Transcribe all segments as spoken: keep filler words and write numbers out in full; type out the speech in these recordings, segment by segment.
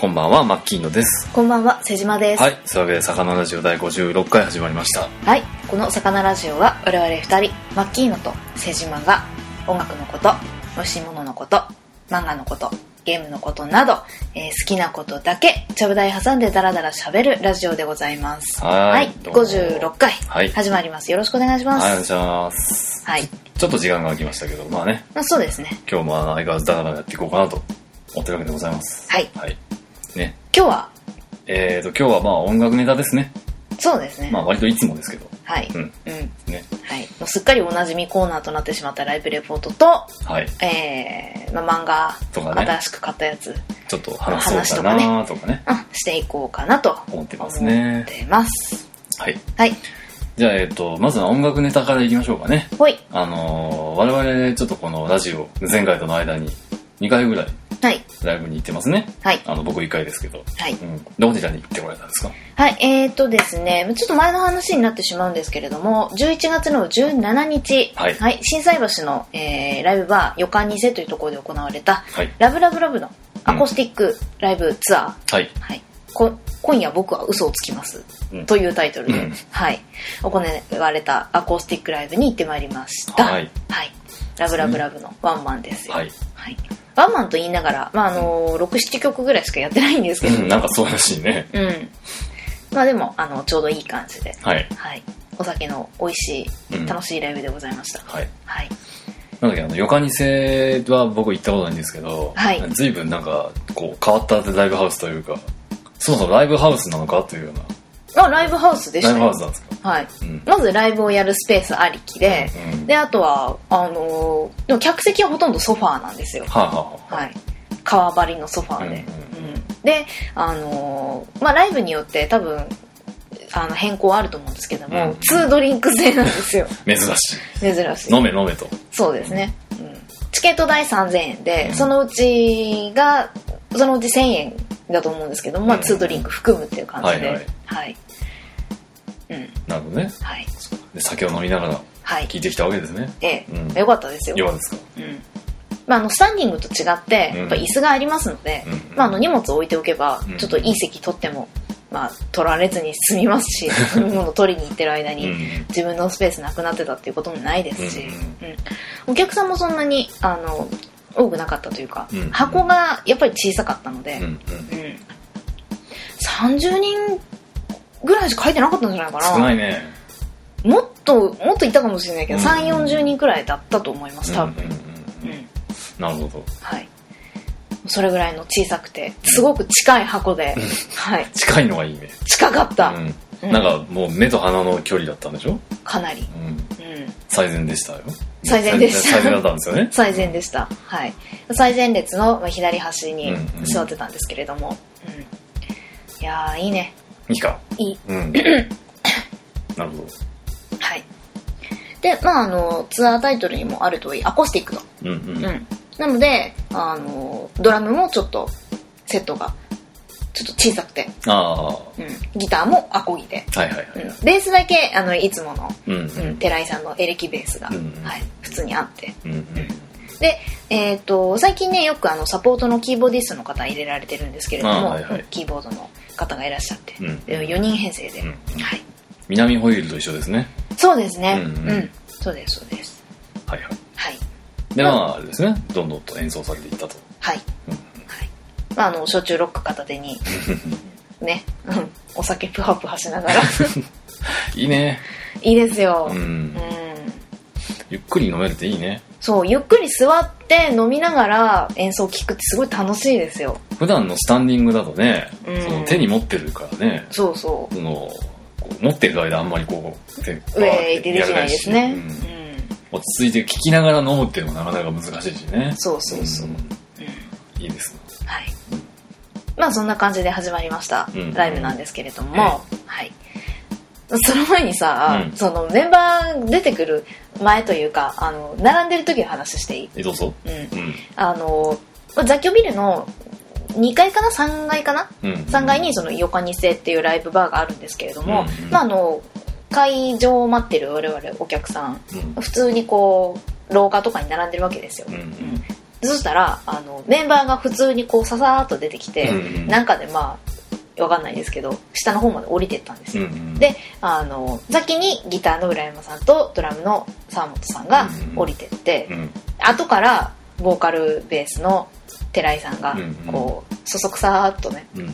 こんばんは、マッキーノです。 こんばんは、瀬島です。 はい、そういうわけで魚ラジオだいごじゅうろっかい始まりました。 はい、この魚ラジオは我々ふたり、マッキーノと瀬島が音楽のこと、美味しいもののこと、漫画のこと、ゲームのことなど、えー、好きなことだけちゃぶ台挟んでダラダラ喋るラジオでございます。 はい、 はい、ごじゅうろっかい、 はい、 始まります。よろしくお願いします。 はい、お願いします。 はい、 ちょっと時間が空きましたけど、まあね、 まあ、そうですね。 今日も相変わらずダラダラやっていこうかなと思ってるわけでございます。 はい、 はい、ね、 今日はえーと今日はまあ音楽ネタですね。 そうですね。 まあ割といつもですけど、 はい、 うん、 うん、 ね、 はい、もうすっかりおなじみコーナーとなってしまったライブレポートと、 はい、 えー、まあ、漫画とかね、 新しく買ったやつちょっと話そうかなとかね、 うん、していこうかなと思ってますね。 思ってます。 はい。 はい。 じゃあえっとまずは音楽ネタからいきましょうかね。 ほい。 あのー、我々ちょっとこのラジオ前回との間ににかいぐらいライブに行ってますね。 はい。 あの僕いっかいですけど。 はい。 うん。どちらに行ってこられたんですか？ はい。えーとですね、ちょっと前の話になってしまうんですけれども、じゅういちがつのじゅうしちにち、 はい。 はい、心斎橋の、えー、ライブバー予感にせというところで行われた、 はい、 ラブラブラブのアコースティックライブツアー。 はい。 はい。こ今夜僕は嘘をつきます、うん、というタイトルで、うん、はい、行われたアコースティックライブに行ってまいりました。 はい。 はい。ラブラブラブのワンマンですよ。 はい。 はい。ワンマンと言いながら、まああのー、ろく、ななきょくぐらいしかやってないんですけど、 うん、なんかそうらしいね。 うん。まあでもあのちょうどいい感じで、 はい。 はい。お酒の美味しい、うん、楽しいライブでございました。 はい。 はい。 なんだっけ、あの、ヨカニセは僕行ったことないんですけど、 はい。 随分なんか、こう、変わったライブハウスというか、そもそもライブハウスなのかというような。 あ、ライブハウスでしたよ。 ライブハウスなんですか？ はい。うん、まずライブをやるスペースありきで、うん、で、あとは、あのー、でも客席はほとんどソファーなんですよ。 はあ、はあ、 はい。革張りのソファーで。うんうんうん、で、あのー、まあライブによって多分、あの変更あると思うんですけども、うん、ツードリンク制なんですよ。 珍しい。 珍しい。 飲め飲めと。 そうですね。うん、チケット代さんぜんえんで、うん、そのうちが、そのうちせんえんだと思うんですけども、まあ、ツードリンク含むっていう感じで、はい、はいはい、うん、 なるほどね。 はい。 で酒を飲みながら聞いてきたわけですね。はい、 ええ、うん、よかったですよ。 よかったですか。 うん。まあ、あのスタンディングと違って、やっぱ椅子がありますので、うんうん、まあ、あの荷物を置いておけば、ちょっといい席取っても、まあ、取られずに済みますし、飲み物取りに行ってる間に自分のスペースなくなってたっていうこともないですし、うんうんうん、お客さんもそんなにあの多くなかったというか、うんうん、箱がやっぱり小さかったので、うんうんうん、さんじゅうにんぐらいしか入ってなかったんじゃないかな。 少ないね。 もっともっといたかもしれないけど、うんうん、さんじゅう、よんじゅうにんくらいだったと思います多分、うんうんうんうん、 なるほど。 はい。それぐらいの小さくてすごく近い箱で、はい、 近いのがいいね。 近かった、 うんうん、なんかもう目と鼻の距離だったんでしょ。 かなり、 うんうん、最善でしたよ。 最善でした。 最善だったんですよね。 最善でした。はい。最前列の左端に座ってたんですけれども、うんうん、いやーいいね。 いいか。 いい。 うん、なるほど。 はい。で、まああのツアータイトルにもある通りアコースティックの。 うんうん。うんなので、あのドラムもちょっとセットがちょっと小さくて、 あ、 うん、ギターもアコギで、 はいはいはい、 うん、ベースだけあのいつもの、 うんうんうん、寺井さんのエレキベースが、うんうんはい、普通にあって、 うんうん、 で、えー、と最近ねよくあのサポートのキーボーディストの方入れられてるんですけれども、 はいはい、 キーボードの方がいらっしゃって、 うん、 でよにん編成で、うんはい、 南ホイールと一緒ですね。 そうですね、 うんうんうん、そうですそうです。 はいはい。 はいでまああれですね、どんどんと演奏されていったと。 はい、うんはいまあ、あの焼酎ロック片手にね、うん、お酒プハプハしながらいいね。 いいですよ、 うんうん、ゆっくり飲めるっていいね。 そうゆっくり座って飲みながら演奏を聴くってすごい楽しいですよ。 普段のスタンディングだとね、 うん、 その手に持ってるからね。 そうそうそのこう持ってる間あんまりこう手上へ出てきないですね、うんうん落ち着いて聴きながら飲むっていうのもなかなか難しいしね。 そうそうそう、うんうん、 いいですね。 はい。まあそんな感じで始まりました、うん、ライブなんですけれども、うん、はいその前にさ、うん、そのメンバー出てくる前というかあの並んでる時の話していい？ えどうぞ。 うんうん、あの雑居ビルのにかいかなさんがいかな、うん、さんがいにそのヨカニセっていうライブバーがあるんですけれども、うんうん、まああの会場を待ってる我々お客さん、うん、普通にこう廊下とかに並んでるわけですよ、うんうん、 そしたらあのメンバーが普通にこうささーっと出てきて、うんうん、なんかでまあわかんないですけど下の方まで降りてったんですよ、うんうん、であの先にギターの浦山さんとドラムの沢本さんが降りてって、うんうん、後からボーカルベースの寺井さんがこうそそくさーっとね、うんうん、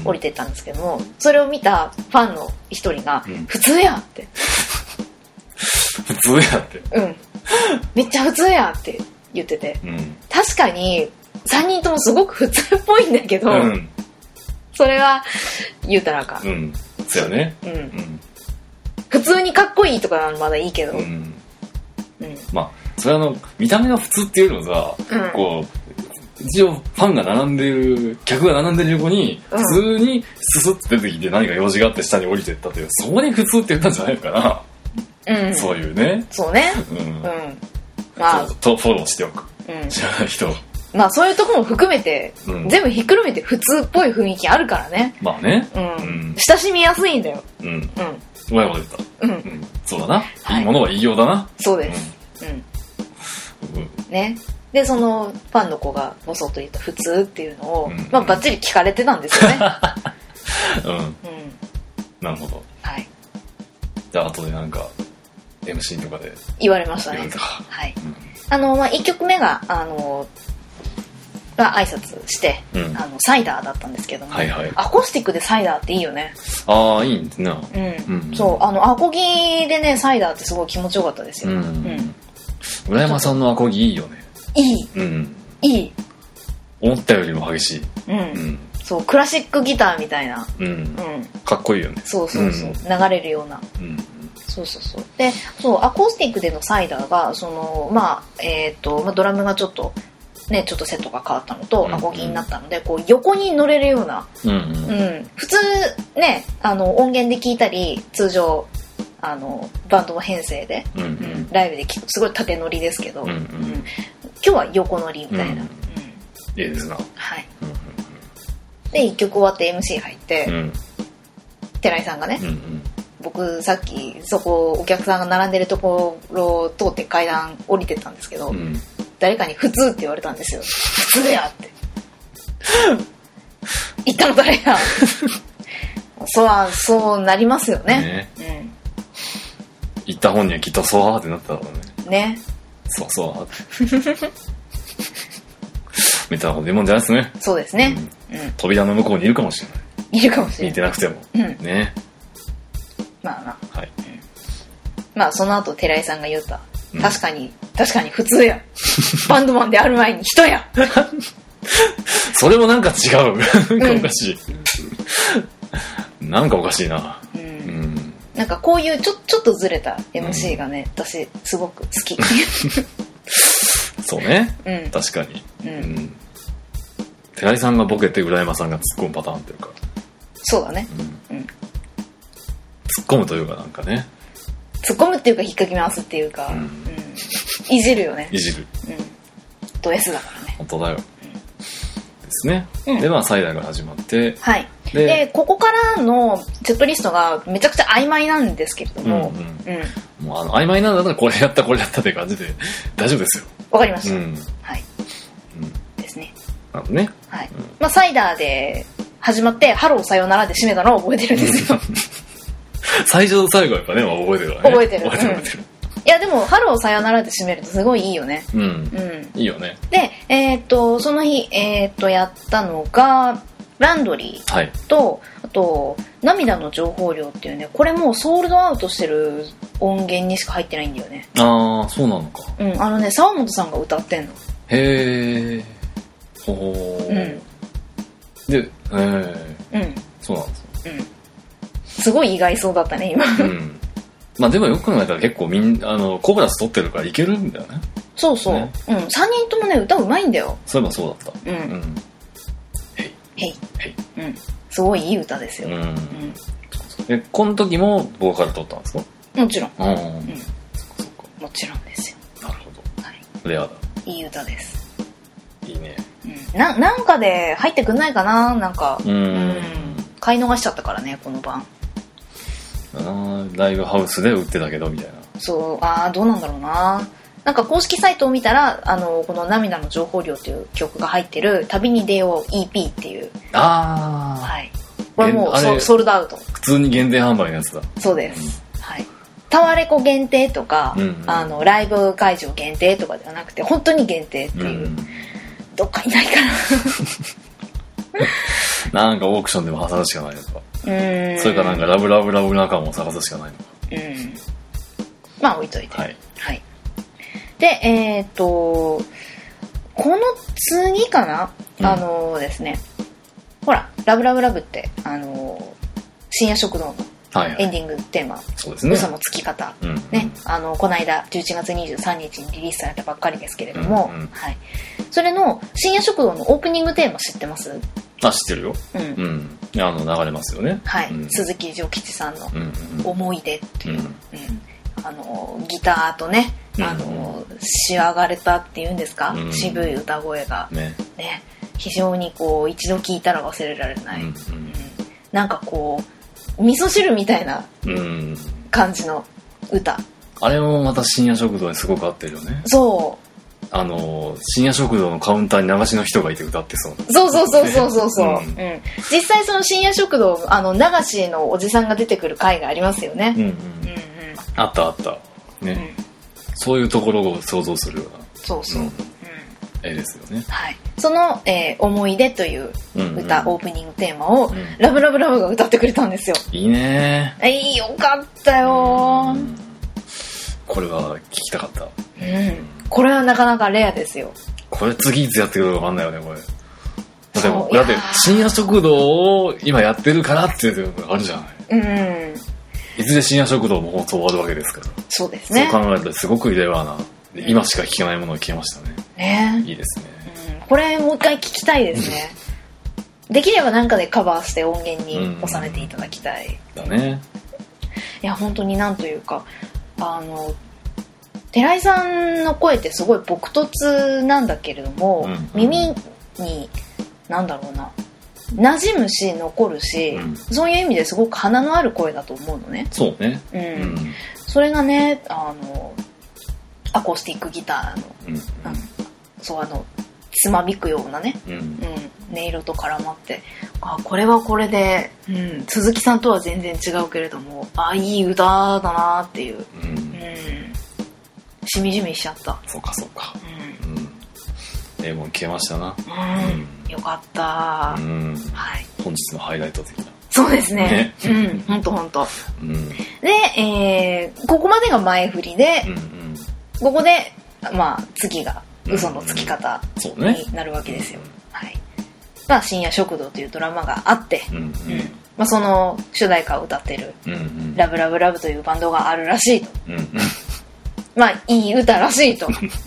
降りてったんですけども、それを見たファンの一人が、うん、普通やって普通やってうんめっちゃ普通やって言ってて、うん、確かにさんにんともすごく普通っぽいんだけど、うん、それは言うたらあかん、うん、 そうやね、 うんうん、普通にかっこいいとかならまだいいけど、うんうん、 まあそれはあの見た目が普通っていうよりもさ、うん、こう一応ファンが並んでる客が並んでる横に普通にススッと出てきて何か用事があって下に降りてったという、そこに普通って言ったんじゃないのかな、うん、そういうねそうねうん、うん、 まあとフォローしておく、うん、知らない人まあそういうところも含めて、うん、全部ひっくるめて普通っぽい雰囲気あるからね。 まあね、 うんうん、親しみやすいんだよ。 うん、うん、うまいこと言った、うんうん、そうだな、はい、いいものは言いようだな。 そうです、うんうん、ね。でそのファンの子がボソッと言った普通っていうのを、うん、まあバッチリ聞かれてたんですよね。 うん、うん、なるほど。 はい。 じゃあ後でなんか エムシー とかで言われましたね。はい。うん、あのまあいっきょくめがあのが挨拶して、うん、あのサイダーだったんですけども、はいはい、アコースティックでサイダーっていいよね。 ああいいんですね。 うん、うん、そうあのアコギでねサイダーってすごい気持ちよかったですよ。うん。うん、 浦山さんのアコギいいよね。 いい、うん、いい思ったよりも激しい、 うんうん、そうクラシックギターみたいな、 うんうん、かっこいいよね。 そうそうそう、うん、流れるような、うん、そうそうそうでそうアコースティックでのサイダーがそのまあえっ、ー、と、まあ、ドラムがちょっとねちょっとセットが変わったのと、うんうん、アコギになったのでこう横に乗れるような、うんうんうん、普通ねあの音源で聞いたり通常あのバンドの編成で、うんうん、ライブで聞くすごい縦乗りですけど、うんうんうん、今日は横乗りみたいな、うんうん、 いいですな。 はい、うんうんうん、でいっきょく終わって エムシー 入って、うん、寺井さんがね、うんうん、僕さっきそこお客さんが並んでるところを通って階段降りてったんですけど、うん、誰かに普通って言われたんですよ。普通やって言ったの誰やそうはそうなりますよね、ね、うん、 言った本人はきっとそうはってなっただろうね。 ね。 そうそうはって。みたいなこと言うもんじゃないですね。 そうですね、 うんうん。扉の向こうにいるかもしれない。 いるかもしれない。 見てなくても。うん、ね。 まあまあ。 はい。うん、 まあその後寺井さんが言った。うん、確かに確かに普通や。バンドマンである前に人や。 それもなんか違う。なんかおかしい。うん、なんかおかしいな。うん。うんなんかこういうちょ、ちょっとずれた エムシー がね、うん、私すごく好き。 そうね、うん、確かに、うんうん、寺井さんがボケて浦山さんが突っ込むパターンっていうか。 そうだね、うんうん、 突っ込むというかなんかね突っ込むっていうか引っかき回すっていうか、うんうん、いじるよね。 いじる、 うん、ド S だからね。 本当だよ、うん、ですね、うん、でまあサイダーが始まってはいで, でここからのセットリストがめちゃくちゃ曖昧なんですけれども、うんうんうん、もうあの曖昧なんだったらこれやったこれやったって感じで大丈夫ですよ。 わかりました、うん、はい、うん、ですね。 なるほどね、 はい、うん、まあ、サイダーで始まってハローさよならで締めたのを覚えてるんですよ。 最初と最後はやっぱね覚えてるわね。 覚えてる覚えてる、覚えてる、うん、いやでもハローさよならで締めるとすごいいいよね。 うん、うん、いいよね。 でえー、っとその日えー、っとやったのがランドリーと、はい、あと涙の情報量っていうね、これもうソールドアウトしてる音源にしか入ってないんだよね。 ああそうなのか。 うんあのね沢本さんが歌ってんの。 へえ。ほほー。うん。で、えー、うん。そうなんですよ。うん。 すごい意外そうだったね今。うん。 まあでもよく考えたら結構みんあのコブラス撮ってるからいけるんだよね。 そうそう。ね、うんさんにんともね歌うまいんだよ。 そういえばそうだった。うん。うんへい、へい、うん、すごいいい歌ですよ、うんうん、 でこの時もボーカル撮ったんですか？ もちろん、うんうん、 そっかもちろんですよ。 なるほど、はい、レアだ。 いい歌です。 いいね、 うん、な, なんかで入ってくんないかな。なんかうん、うん、買い逃しちゃったからねこの晩。 あライブハウスで売ってたけどみたいな。 そうあどうなんだろうな。 なんか公式サイトを見たらあのこの涙の情報量という曲が入ってる旅に出よう イーピー っていう、 ああ、 はい、これもうソ, ソールドアウト、 普通に限定販売のやつだ。 そうです、うん、はい。タワレコ限定とか、うんうん、あのライブ会場限定とかではなくて本当に限定っていう、うん、どっかにないかななんかオークションでも挟むしかないのか、うん、それかなんかラブラブラブ仲間を探すしかないのか、 うん、まあ置いといて、 はい、 はい、でえっ、ー、とこの次かな、うん、あのですね、ほらラブラブラブってあの深夜食堂のエンディングテーマ、 そうですね、 嘘のつき方、うんうん、ね、あのこの間じゅういちがつにじゅうさんにちにリリースされたばっかりですけれども、うんうん、はい、それの深夜食堂のオープニングテーマ知ってます？ あ、知ってるよ、うん、うん、あの流れますよね、 はい、 うん、 鈴木丈吉さんの思い出っていう、うんうん、あのギターとね、あの仕上がれたっていうんですか、うん、渋い歌声が、ねね、非常にこう一度聴いたら忘れられない、うんうんうん、なんかこう味噌汁みたいな感じの歌、うん、 あれもまた深夜食堂にすごく合ってるよね。 そう、 あの深夜食堂のカウンターに流しの人がいて歌ってそう、 そうそうそうそうそうそう、うんうん、実際その深夜食堂あの流しのおじさんが出てくる回がありますよね、うんうんうんうん、 あったあったね、うん、そういうところを想像するような、 そうそう、うん、 絵ですよね、 はい、その、えー、思い出という歌、うんうん、オープニングテーマを、うん、ラブラブラブが歌ってくれたんですよ。 いいねー、 いい、よかったよー、うん、 これは聞きたかった、 うん、これはなかなかレアですよ。 これ次いつやってくるか分かんないよね、これ。だって、だって深夜食堂を今やってるからっていうのがあるじゃない。うん。いずれ深夜食堂も放送終わるわけですから。そうですね。そう考えるとすごくレアな、今しか聞けないものが聞けましたね。ね。いいですね。 うん、これもう一回聞きたいですね。できればなんかでカバーして音源に収めていただきたい。 だね。 いや本当になんというか、あの。寺井さんの声ってすごい朴突なんだけれども、うんうん、耳になんだろうな馴染むし残るし、うん、そういう意味ですごく花のある声だと思うのね。 そうね、うんうん、それがねあのアコースティックギターの、うんうん、そうあのつまびくようなね、うんうん、音色と絡まって、あこれはこれで、うん、鈴木さんとは全然違うけれども、あいい歌だなっていう、うんうんしみじみしちゃった。 そうかそうか。うん。うん、ええもん消えましたな。 うん。うん、よかった。うん。はい。 本日のハイライト的な。 そうですね。ねうん。本当本当。うん。で、えー、ここまでが前振りで、うんうん、ここでまあ次が嘘のつき方になるわけですよ。うんうんね、はい。まあ深夜食堂というドラマがあって、うんうんうん、まあその主題歌を歌ってる、うんうん、ラブラブラブというバンドがあるらしいと。うんうんまあいい歌らしいと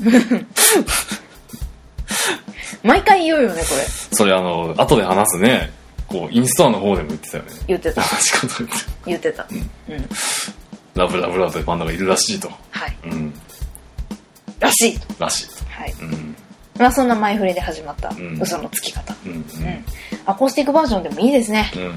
毎回言うよねこれ。 それあの後で話すねこうインストアの方でも言ってたよね。 言ってた言ってた、 うんうん、ラブラブラブというバンドがいるらしいと。はい、うん、 らしいとらしいと、 はい、うん、まあそんな前振りで始まった嘘のつき方、うんうんうん、アコースティックバージョンでもいいですね。うんうん、うん、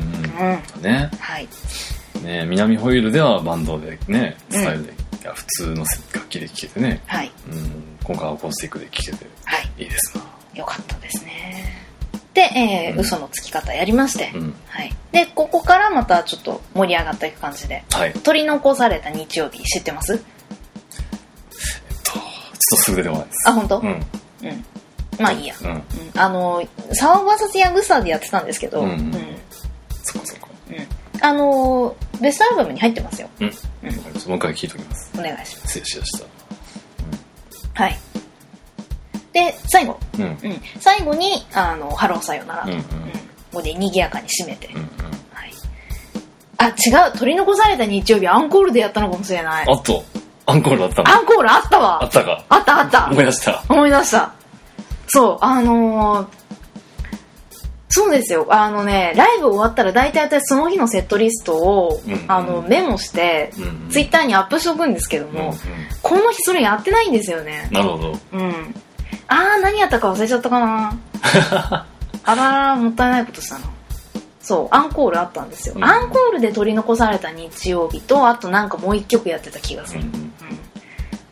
ね、はいね、南ホイールではバンドでねスタイルで、うん普通の楽器で聴けてね、はいうん、今回アコースティックで聴けて、はい、いいですな。 よかったですね。で、えーうん、嘘のつき方やりまして、うんはい、でここからまたちょっと盛り上がっていく感じで、はい、取り残された日曜日知ってます？えっとちょっとすぐ出てこないです。 あ本当？うん、うん、まあいいや、うんうん、あのサワー ブイエス ヤングスターでやってたんですけど、うんうんうん、そっかそっか、うん、あのベストアルバムに入ってますよ。うんうん、もう一回聞いておきます。 お願いします。 失礼しました、うん、 はいで最後、うんうん、最後にあのハローさよならと、うんうんうん、ここで賑やかに締めて、うんうんはい、あ違う取り残された日曜日アンコールでやったのかもしれない。 あっとアンコールあったの。 アンコールあったわ。 あったか。 あったあった思い出した思い出したそうあのーそうですよあのねライブ終わったら大体私その日のセットリストを、うんうん、あのメモして、うんうん、ツイッターにアップしておくんですけども、うんうん、この日それやってないんですよね。 なるほど、 うん、あー何やったか忘れちゃったかなあららもったいないことしたな。そうアンコールあったんですよ、うん、アンコールで取り残された日曜日とあとなんかもう一曲やってた気がする、うんうん、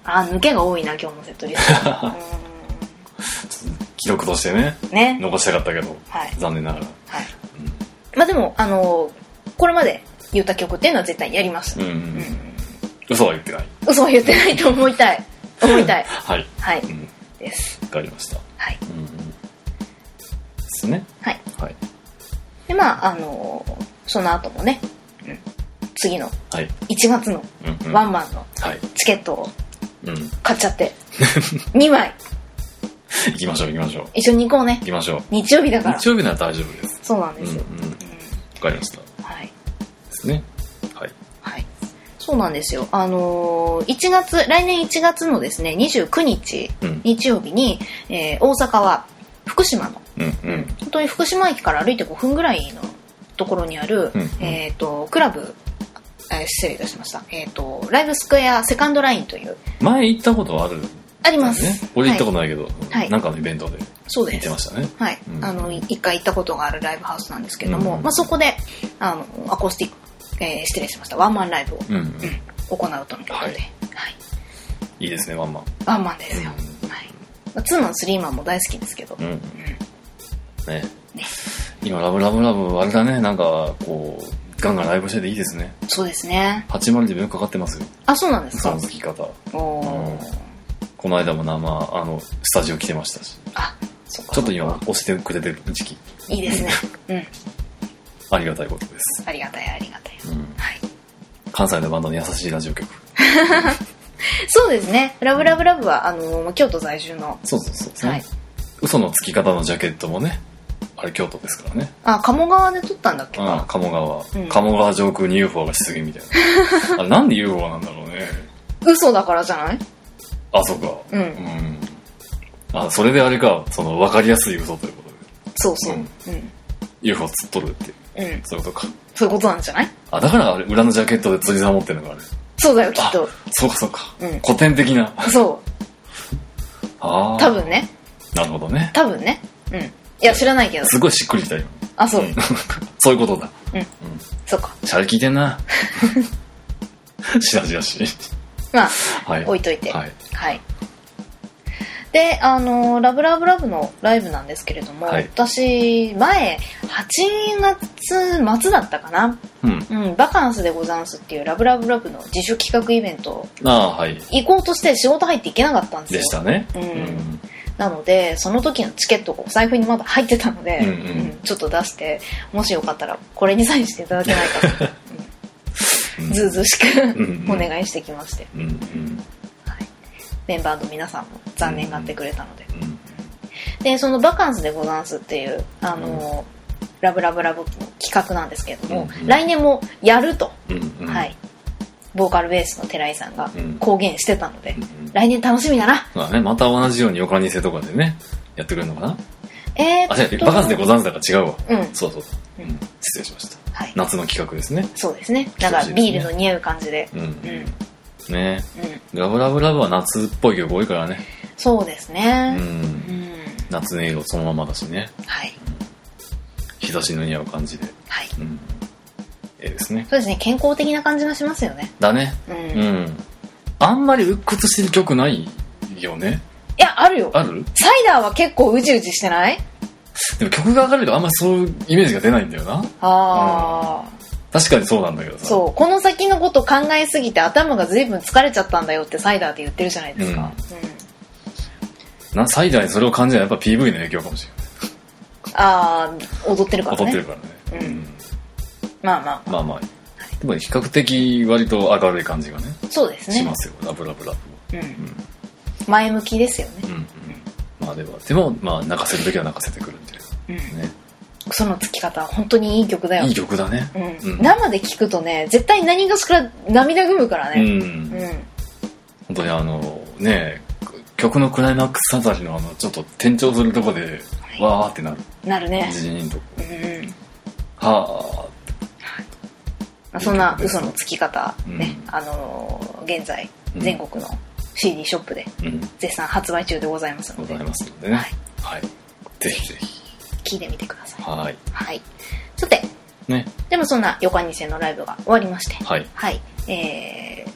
あー抜けが多いな今日のセットリストうん記録としてねね残したかったけど、 はい、 残念ながら、 はい、うん、まあでもあのー、これまで言った曲っていうのは絶対やります、うんうんうん、 嘘は言ってない嘘は言ってないと思いたい思いたいはいはい、 うん、 ですわかりましたはい、 うんうん、ですねはい、 はい、 でまああのー、その後もね、うん、次のいちがつのワンマンのチケットを買っちゃって、うん、にまい行きましょう行きましょう一緒に行こうね行きましょう日曜日だから日曜日なら大丈夫ですそうなんですよ、 うんうん、分かりましたはいですねはい、 はい、そうなんですよあのー、いちがつ来年いちがつのですねにじゅうくにち、うん、日曜日に、えー、大阪は福島の、うんうん、本当に福島駅から歩いてごふんぐらいのところにある、うんうん、えーとクラブえー、失礼いたしました、えーとライブスクエアセカンドラインという前行ったことあるあります、 ね、俺行ったことないけど、 はい、 なんかのイベントで行ってましたねはい、うん、あの一回行ったことがあるライブハウスなんですけども、うんまあ、そこであのアコースティック、えー、失礼しましたワンマンライブを、うんうん、行うとのことで、はいはい、 いいですねワンマンワンマンですよ、うんはいまあ、ツーマンスリーマンも大好きですけど、うんうん、 ねね今ラブラブラブあれだねなんかこうガンガンライブしてていいですねそうですねはちまるで分かかってますよあそうなんですかその付き方お、うん、この間も生あのスタジオ来てましたしあそうかちょっと今押してくれてる時期いいですねうんありがたいことですありがたいありがたい、うんはい、 関西のバンドの優しいラジオ局そうですねラブラブラブはあの京都在住のそうそうそうですね、はい、嘘の付き方のジャケットもねあれ京都ですからねあ鴨川で撮ったんだっけあ鴨川、うん、鴨川上空に ユーフォー が出現みたいなあれなんで ユーフォー なんだろうね嘘だからじゃないあそうかうん、うん、あそれであれかその分かりやすい嘘ということでそうそう、うんうん、 ユーフォー 釣っとるって、うん、そういうことかそういうことなんじゃないあだからあれ裏のジャケットで釣り竿持ってるのかあれそうだよきっとそうかそうか、うん、古典的なそうあ多分ねなるほどね多分ねうんいや知らないけどすごいしっくりきたよあそう、うん、 そういうことだうん、うん、そうかシャレ聞いてんなしらじらしまあ、はい、置いといてはい、はいであのラブラブラブのライブなんですけれども、はい、私前はちがつ末だったかな、うんうん、バカンスでござんすっていうラブラブラブの自主企画イベントあ、はい、行こうとして仕事入っていけなかったんですよでしたね、 うんうん、なのでその時のチケットがお財布にまだ入ってたので、うんうんうん、ちょっと出してもしよかったらこれにサインしていただけないかと、うん、ずうずうしくお願いしてきまして、うんうんメンバーの皆さんも残念がってくれたので、うん、でそのバカンスでござんすっていうあの、うん、ラブラブラブの企画なんですけれども、うん、来年もやると、うん、はいボーカルベースの寺井さんが公言してたので、うん、来年楽しみだな、 まあね、また同じようにヨカニセとかでねやってくれるのかなえー、あ、違う、バカンスでござんすだから違うわ、うん、そうそう、うん、失礼しました、はい、夏の企画ですねそうですねだからビールの似合う感じで、うんうんね、うん、ラブラブラブは夏っぽい曲多いからねそうですね、うんうん、 夏の色そのままだしねはい、うん、日差しの似合う感じではい、うん、ええですねそうですね健康的な感じがしますよねだねうん、うん、あんまり鬱屈してる曲ないよねいやあるよあるサイダーは結構うじうじしてないでも曲が上がるとあんまりそういうイメージが出ないんだよなああ、うん確かにそうなんだけどさそうこの先のこと考えすぎて頭が随分疲れちゃったんだよってサイダーって言ってるじゃないですか、うんうん、なサイダーにそれを感じるのはやっぱ ピーブイ の影響かもしれないああ踊ってるからね踊ってるからね、うんうん、 まあまあまあまあ、はい、でも比較的割と明るい感じがねそうですねしますよラブラブラブ、うんうん、 前向きですよね、うんうん、 まあでもでもまあ泣かせる時は泣かせてくるみたいな、うん、ねそのつき方本当にいい曲だよいい曲だね、 うんうん、生で聴くとね絶対何がしから涙ぐむからね、うんうん、 本当にあのね曲のクライマックスあたりのあのちょっと転調するとこで、はい、わーってなるなるねジーンと、うん、はあそんな嘘のつき方、ねうん、あの現在全国の シーディー ショップで絶賛発売中でございますので、 ございますのでね、はいはい、ぜひぜひ聞いてみてください。 はい。 はい。さて、ね、でもそんなヨカニセのライブが終わりまして、はい。はい。えー、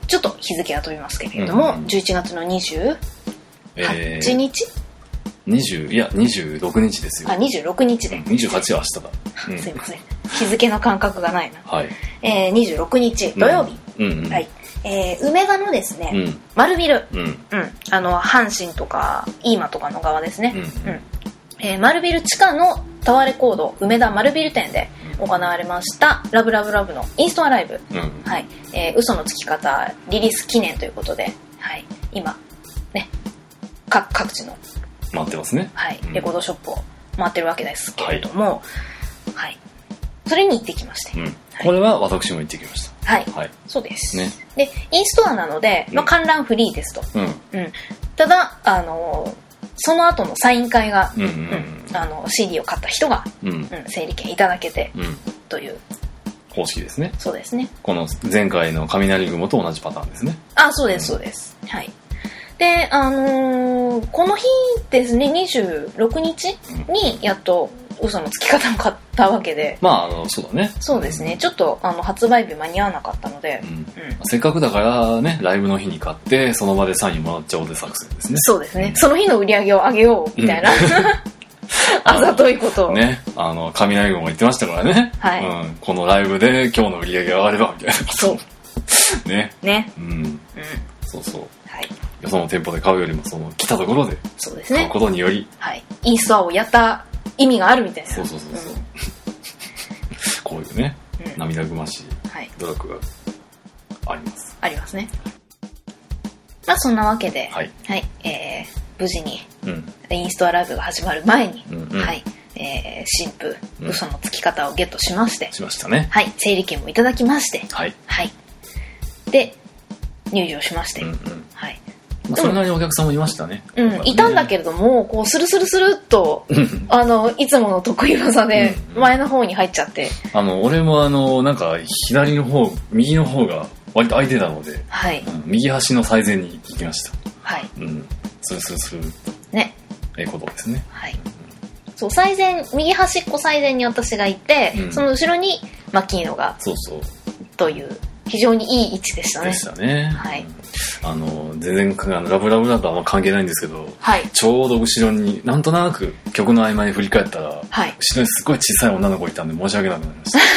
ちょっと日付は飛びますけれども、うん、じゅういちがつのにじゅうはちにち、 えー、にじゅういやにじゅうろくにちですよ。 あ、にじゅうろくにちで、 うん、にじゅうはちは明日だ、 うん、すいません、日付の感覚がないな、 はい、 えー、にじゅうろくにち土曜日、うんうん、はい、えー、梅田のですね、うん、丸ビル、うんうん、あの阪神とか飯間とかの側ですね、うんうんえー、丸ビル地下のタワーレコード梅田丸ビル店で行われましたラブラブラブのインストアライブ、うんはいえー、嘘のつき方リリース記念ということで、はい、今ね各各地の回ってますね、 はい、レコードショップを回ってるわけですけれども、はいはい、それに行ってきまして、 うんはい、これは私も行ってきました。 はい、はい、そうです、ね、でインストアなので、まあ、観覧フリーですと、うんうん、ただあのその後のサイン会が、うんうんうん、あの シーディー を買った人が、うんうん、整理券いただけて、うん、という方式ですね。 そうですね。 この前回の雷雲と同じパターンですね。 あ、そうですそうです、うん、はい。であのー、この日ですねにじゅうろくにちにやっと嘘のつき方を買ったわけで、 まああのそうだね。 そうですね、ちょっとあの発売日間に合わなかったので、うんうん、 せっかくだからねライブの日に買ってその場でサインもらっちゃおうで作戦ですね。 そうですね、うん、その日の売り上げを上げようみたいな、うん、あざといことをね、あの雷雲も言ってましたからね、はいうん、このライブで今日の売り上げが上がればみたいなそうねねうん、うん、そうそう、はい、よその店舗で買うよりもその来たところで買うことにより、 はい、インストアをやった意味があるみたいな。 そうそうそうそう、うん、こういうね、うん、涙ぐましい努力があります、 はい、ありますね。まあそんなわけで、はいはいえー、無事に、うん、インストアライブが始まる前に、うんうんはいえー、新婦、うん、嘘のつき方をゲットしましてしましたね。 はい、整理券もいただきまして、 はいはい、で入場しまして、うんうんはいまあ、それなりにお客さんもいましたね。 うん、いたんだけれども、こうスルスルスルっとあのいつもの得意技で前の方に入っちゃって、 あの俺もあのなんか左の方右の方が割と空いてたので、 はいうん、右端の最前に行きました。 はい、 うん、スルスルスルね、 ええことですね。 はい、うん、そう最前右端っこ最前に私がいて、うん、その後ろにマキーノがそうそうという非常にいい位置でしたね。 でしたね。 はい。 あの全然あのラブラブだとあんま関係ないんですけど、 はい、 ちょうど後ろになんとなく曲の合間に振り返ったら、 はい、 後ろにすごい小さい女の子いたんで申し訳なくなりました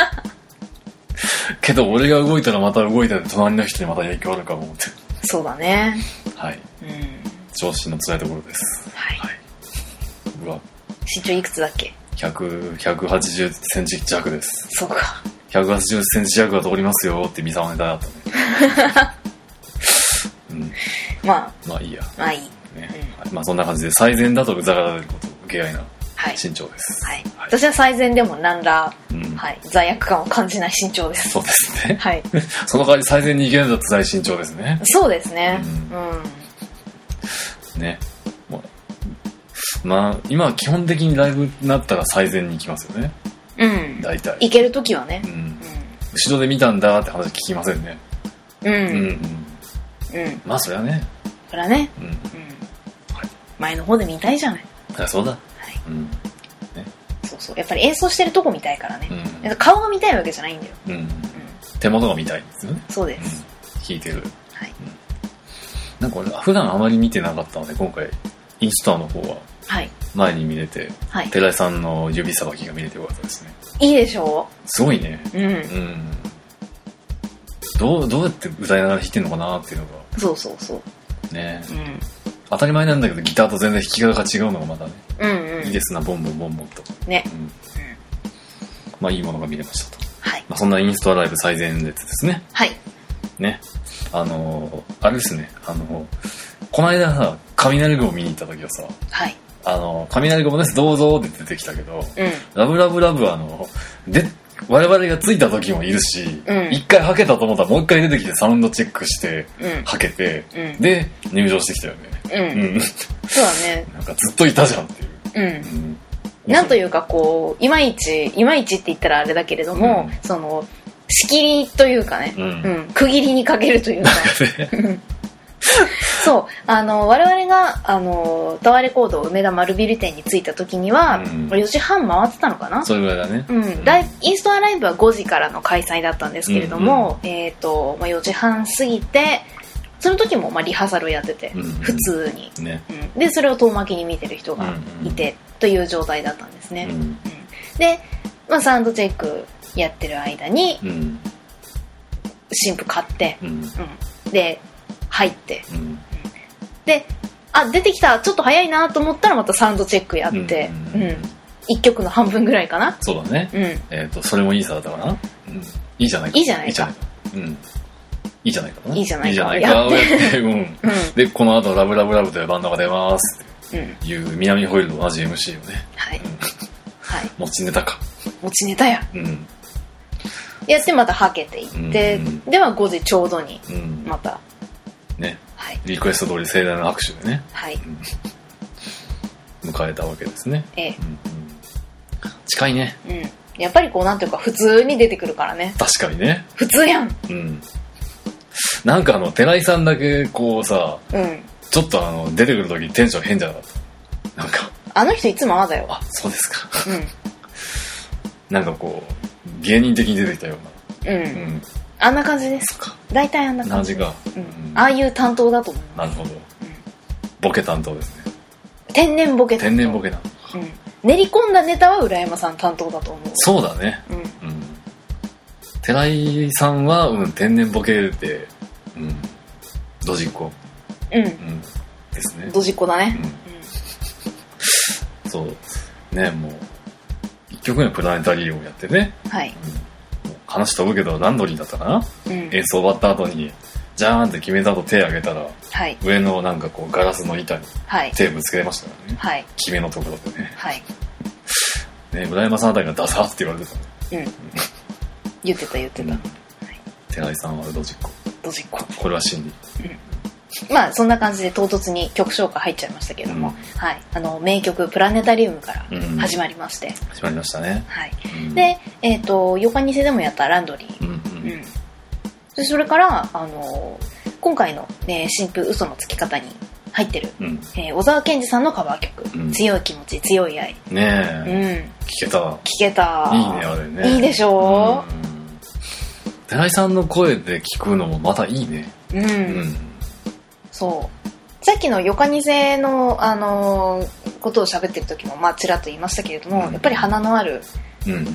けど俺が動いたらまた動いたら隣の人にまた影響あるかも思ってそうだねはい、うん、調子の辛いところです。 はい、はい、 うわ身長いくつだっけ。 ひゃく、ひゃくはちじゅっセンチ弱です。 そうかひゃくはちじゅっセンチ弱が通りますよって見さまネタだったねうん、 まあまあいいやまあいい、 ねうん、まあそんな感じで最善だとうざがられること受け合いな身長です、 はいはい、私は最善でも何ら、うんはい、罪悪感を感じない身長です。 そうですね、 はい、 その代わり最善に行けないと辛い身長ですね。 そうですね、うんうん、ねまあ今は基本的にライブになったら最善に行きますよね。 うん大体行けるときはね、うんうん、 後ろで見たんだって話聞きませんね。 うんうん、うんうん、まあそれはねそれはね、うんうんはい、前の方で見たいじゃない。 あそうだ、 はいうんね、そうそうやっぱり演奏してるとこ見たいからね、うん、顔が見たいわけじゃないんだよ、うんうん、 手元が見たいんですよね。 そうです、 うん、弾いてる、 はいうん、なんか俺普段あまり見てなかったので今回インストアの方は前に見れて、はい、寺井さんの指さばきが見れてよかったですね。 いいでしょう。 すごいね、 うん、うん、 どう、どうやって歌いながら弾いてんのかなっていうのがそうそうそうね、うん、当たり前なんだけどギターと全然弾き方が違うのがまたね、 うんうん、 いいですなボンボンボンボンとね、 うんうん、まあいいものが見れましたと、 はいまあ、そんなインストアライブ最前列ですね。 はいねあのー、あれですねあのー、この間さ雷雲見に行った時はさ、 はいあの雷雲ですどうぞって出てきたけど、 うん、 ラブラブラブはあので我々が着いた時もいるし、うん、一回はけたと思ったらもう一回出てきてサウンドチェックして、うん、はけて、うん、で入場してきたよね。 うん、うん、そうだね。 なんかずっといたじゃんっていう、うんうん、なんというかこういまいちいまいちって言ったらあれだけれども、うん、その仕切りというかね、うんうん、区切りにかけるというかそうあの我々があのタワーレコード梅田丸ビル店に着いた時には、うん、よじはん回ってたのかな。 それぐらいだね、 うん、ライインストアライブはごじからの開催だったんですけれども、うんうん、えーとまあ、よじはん過ぎてその時もまあリハーサルをやってて、うんうん、普通に、ねうん、でそれを遠巻きに見てる人がいて、うんうん、という状態だったんですね、うんうん、で、まあ、サウンドチェックやってる間に、うん、新譜買って、うんうん、で入って、うん、であ出てきたちょっと早いなと思ったらまたサウンドチェックやって、うんうんうん、いっきょくの半分ぐらいかな。 そうだね、うんえー、とそれもいいさだったかな、うん、いいじゃないかいいじゃないかいいじゃないか、うん、いいじゃないかないいじゃないかいいじゃないかやって、うんうん、でこの後ラブラブラブというバンドが出ますっていう、うん、南ホイールと同じ エムシー をね、はいうんはい、持ちネタか持ちネタや、うん、やってまたはけていって、うんうん、ではごじちょうどにまた、 うん、ね、はい、リクエスト通り盛大な握手でね、はいうん、迎えたわけですね、ええうんうん、近いね、 うん、やっぱりこうなんていうか普通に出てくるからね。 確かにね普通やん、うん、 なんかあの寺井さんだけこうさ、うん、ちょっとあの出てくる時テンション変じゃなかった？なんかあの人いつもああだよ。 あそうですか、うん、なんかこう芸人的に出てきたような、うんうん、 あんな感じです。大体あんな感じが、 うんうん、ああいう担当だと思います。 なるほど、うん、ボケ担当ですね。 天然ボケ担当。 天然ボケなの、 うん、練り込んだネタは浦山さん担当だと思う。 そうだね、うんうん、寺井さんは、うん、天然ボケで、うん、ドジっ子、うん、うん、ですね。 ドジっ子だね、 うん、そうね。もういっきょくめプラネタリウムをやってね、はい、うん、話飛ぶけどランドリーだったかな、うん、演奏終わった後にジャーンって決めた後手挙げたら、はい、上のなんかこうガラスの板にテープつけてましたからね、はい、決めのところでね、はい、ね、村山さんあたりがダサって言われてたね、うん、 言ってた言ってた、うん、はい、 寺井さんはドジっ子ドジっ子これは真理、 うん、まあそんな感じで唐突に曲紹介入っちゃいましたけども、うん、はい、あの名曲プラネタリウムから始まりまして、うん、 始まりましたね、 はい、うん、で、えーと、よかにせでもやったランドリー、うんうんうん、でそれからあの今回の、ね、新譜嘘のつき方に入ってる、うんえー、小沢健二さんのカバー曲、うん、強い気持ち強い愛ねえ、うん、聞けた聞けたいいねあれねいいでしょう、うん、 寺井さんの声で聞くのもまたいいね、うん、うん、 そうさっきのよかにせの、あのー、ことを喋ってる時もまあちらっと言いましたけれども、うん、やっぱり鼻のある、うんうんうん、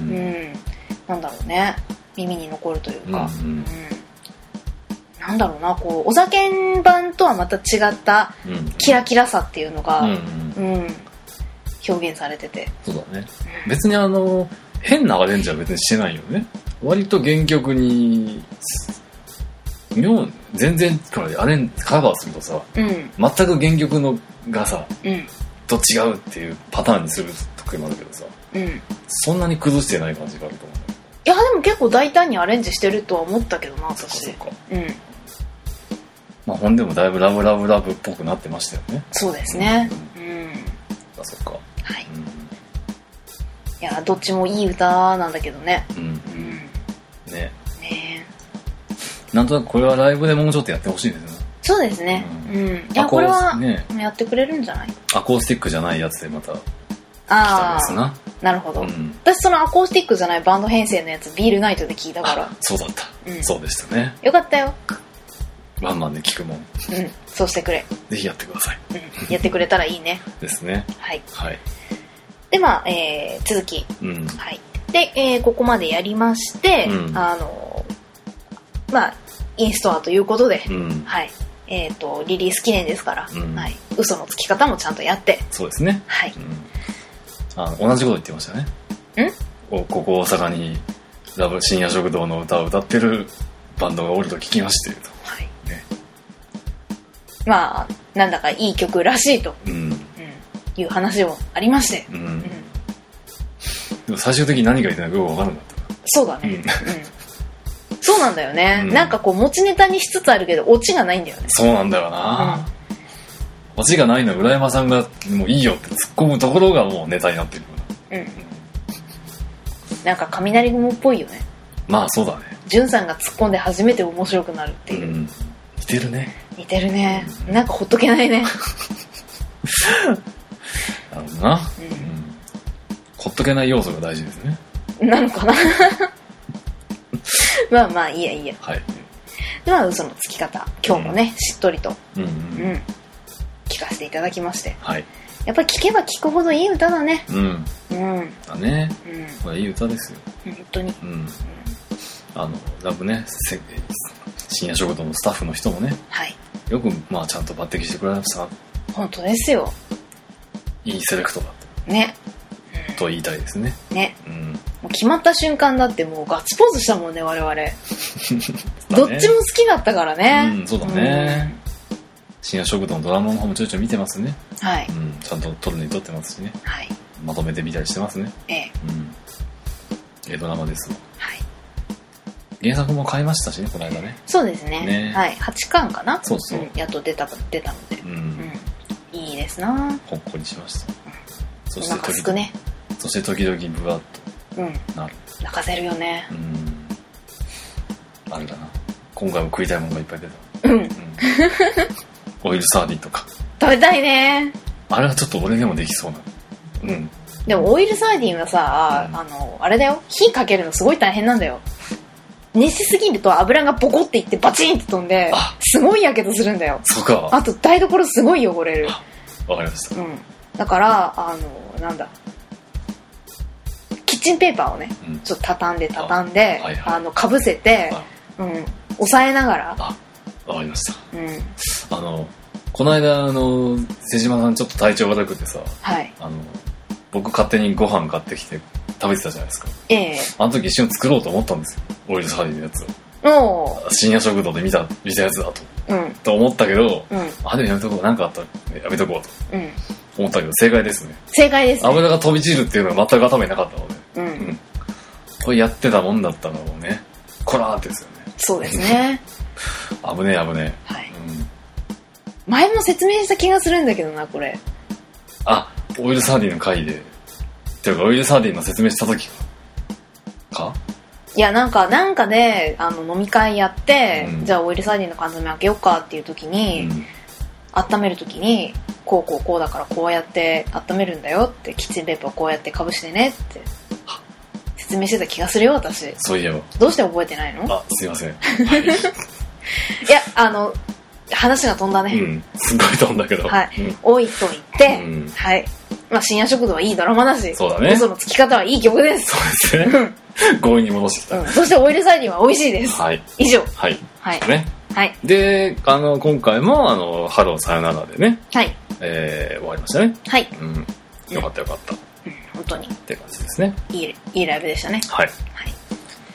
なんだろうね耳に残るというか、うんうんうん、なんだろうなこうお酒版とはまた違ったキラキラさっていうのが、うんうんうん、表現されててそうだね、うん、別にあの変なアレンジは別にしてないよね。割と原曲に妙全然アレンカバーするとさ、うん、全く原曲のがさ、うん、と違うっていうパターンにする時もあるけどさ、うん、そんなに崩してない感じがあると思う。 いやでも結構大胆にアレンジしてるとは思ったけどな私。そうか、うん、 まあ本でもだいぶラブラブラブっぽくなってましたよね。 そうですね、うんうん、 あそっか、はい、うん、 いやどっちもいい歌なんだけどね、うんうん、 ねねなんとなくこれはライブでもうちょっとやってほしいですね。 そうですね、うんうん、いやこれはやってくれるんじゃない。 アコースティックじゃないやつでまたああなるほど、うん、私そのアコースティックじゃないバンド編成のやつビールナイトで聞いたから。 そうだった、うん、そうでしたね。 よかったよ。 ワンマンで聞くもん、うん、 そうしてくれ。 ぜひやってください、 うん、やってくれたらいいねですね。はい、はい、 でまあ、えー、続き、うんはい、で、えー、ここまでやりまして、うん、あのまあインストアということで、うんはいえー、とリリース記念ですから、うんはい、嘘のつき方もちゃんとやって。 そうですね、はい、うん、あ同じこと言ってましたね。んおここ大阪にラブ深夜食堂の歌を歌ってるバンドがおると聞きましてと、はいね、 まあなんだかいい曲らしいと、うんうん、いう話もありまして、うんうん、でも最終的に何が言ってるのかよく分からなかった。 そうだね、うんうん、そうなんだよね、うん、なんかこう持ちネタにしつつあるけどオチがないんだよね。 そうなんだよな、うん、オチがないのは浦山さんがもういいよって突っ込むところがもうネタになってるから、うん、 なんか雷雲っぽいよね。 まあそうだね。 ジュンさんが突っ込んで初めて面白くなるっていう、うん、 似てるね。 似てるね。なんかほっとけないね。 なるほどな、うんうん、ほっとけない要素が大事ですね。 なのかな。まあまあいいやいいや。 はい。 では嘘のつき方、今日もね、うん、しっとりと、 うんうんうん、 聞かせていただきまして、 はい、 やっぱり聞けば聞くほどいい歌だね。 うん、うん、だね、 うん、 これいい歌ですよ本当に、 うんうん、あのラブね、深夜食堂のスタッフの人もね、 はい、 よくまあちゃんと抜擢してくれました。 本当ですよ。 いいセレクトだね、 うん、と言いたいですね。 ね、 うん、 もう決まった瞬間だってもうガッツポーズしたもんね我々。ね、どっちも好きだったからね。 うん、そうだね。うん、深夜食堂のドラマの方もちょいちょい見てますね。 はい。 うん、ちゃんと撮るに撮ってますしね。 はい。 まとめて見たりしてますね。 ええ。 うん。ええドラマですわ。 はい。 原作も買いましたしね、この間ね。 そうですね。 ね、 はい。はちかんかな。 そうそう。 うん、やっと出た出たので。うん。うん、いいですな。 ほっこりしました。うん、そしてお腹すくね。 そして時々ブワッとなる。 うん、泣かせるよね。 うん。あれだな。今回も食いたいものがいっぱい出た。 うん。うん、 オイルサーディンとか。 食べたいね。 あれはちょっと俺でもできそうな。うん。 でもオイルサーディンはさ、うん、あのあれだよ。火かけるのすごい大変なんだよ。熱しすぎると油がボコっていってバチンって飛んで、すごいやけどするんだよ。 そうか。 あと台所すごい汚れる。 わかりました。 うん。だからあのなんだ。キッチンペーパーをね、うん、ちょっと畳んで畳んで、あ、はいはい、あのかぶせて、うん、押さえながら。 あ、わかりました。 うん。 あのこの間あの瀬島さんちょっと体調悪くてさ、 はい。 あの僕勝手にご飯買ってきて食べてたじゃないですか。 ええ。あの時一緒に作ろうと思ったんですよ。オイルサーディンのやつを。お深夜食堂で見た見たやつだと。 うん。 と思ったけど、 うん、 あでもやめとこう、なんかあったらやめとこうと。 うん。 思ったけど正解ですね。 正解です、ね。 油が飛び散るっていうのは全く頭になかったので。 うん。うん、 これやってたもんだったのをね、こらーってですよね。 そうですね。 危ねえ危ねえ。はい。うん。前も説明した気がするんだけどなこれ。 あ、オイルサーディンの回で。っていうかオイルサーディンの説明した時か。か？ いやなんかなんかであの飲み会やって、うん、じゃあオイルサーディンの缶詰開けようかっていう時に、うん、温める時にこうこうこうだからこうやって温めるんだよってキッチンペーパーをこうやってかぶしてねって説明してた気がするよ私。 そういえば。 どうして覚えてないの？ あ、すいません。はい、いやあの話が飛んだね。 うん、すごい飛んだけど。 はい。 うん、 置いといて、 うん、 はい。まあ深夜食堂はいいドラマだし、 そうだね。 嘘のつき方はいい曲です。 そうですね。強引に戻してきた。 うん。そしてオイルサーディンは美味しいです。 はい。 以上。 はい。 はい。 ね。 はい。 で、あの今回もあのハローさよならでね。 はい。 えー、終わりましたね。 はい。 うん。よかったよかった。 うん、本当に。 って感じですね。 いいいいライブでしたね。 はい。 はい。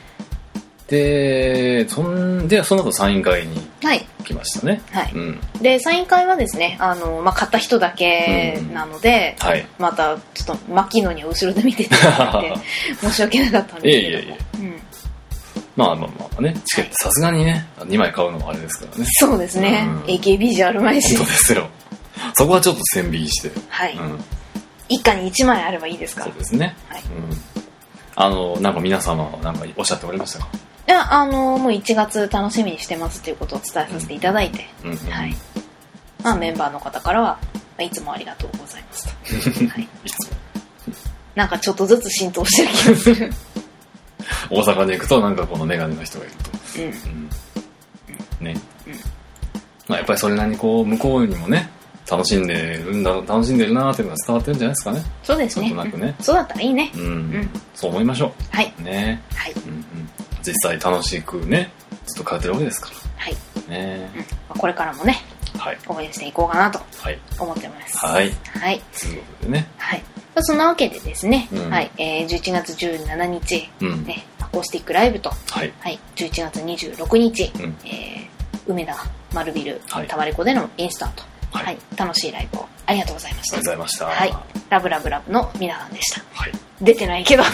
で、そんでその後サイン会に来ましたね。 はい。 うん、 でサイン会はですね、あのまあ買った人だけなので、 うん、はい。 またちょっとマキノには後ろで見ていただいて申し訳なかったんですけど。いやいやいや。うん。まあまあまあね、チケットさすがにねにまい買うのもあれですからね。 そうですね。うん、エーケービー じゃあるまいし。 本当ですよ。そこはちょっと線引きして。 はい。うん、一家にいちまいあればいいですか。 そうですね。 はい。 うん。あのなんか皆様はなんかおっしゃっておりましたか。 いやあのもういちがつ楽しみにしてますということを伝えさせていただいて、うんうんうん、はい。まあメンバーの方からは、まあ、いつもありがとうございますと。はい。いつも。なんかちょっとずつ浸透してる気がする。 大阪に行くとなんかこのメガネの人がいると。 うん。うん、 ね。うん。まあやっぱりそれなりにこう向こうにもね。楽しんでるんだ楽しんでるなーっていうのが伝わってるんじゃないですかね。 そうですね。 なんとなくね、 うん。そうだったらいいね。 うん。うん、そう思いましょう。 はい。 ね。 はい。 うんうん。実際楽しくね、ずっと通ってるわけですから。 はい。 ね、 うんまあ、これからもね、 はい。 応援していこうかなと思ってます。 はい。 はい。 ということでね。 はい。そんなわけでですね、 うん、 はい、えー、じゅういちがつじゅうしちにち、 うん、 ね、アコースティックライブと、 はい。 はい、じゅういちがつにじゅうろくにち、 うん、 えー、梅田丸ビル、 はい、 タワレコでのインスタート。 はいはい、楽しいライブをありがとうございました。 ありがとうございました。 はい、ラブラブラブの皆さんでした。 はい、 出てないけど。はい、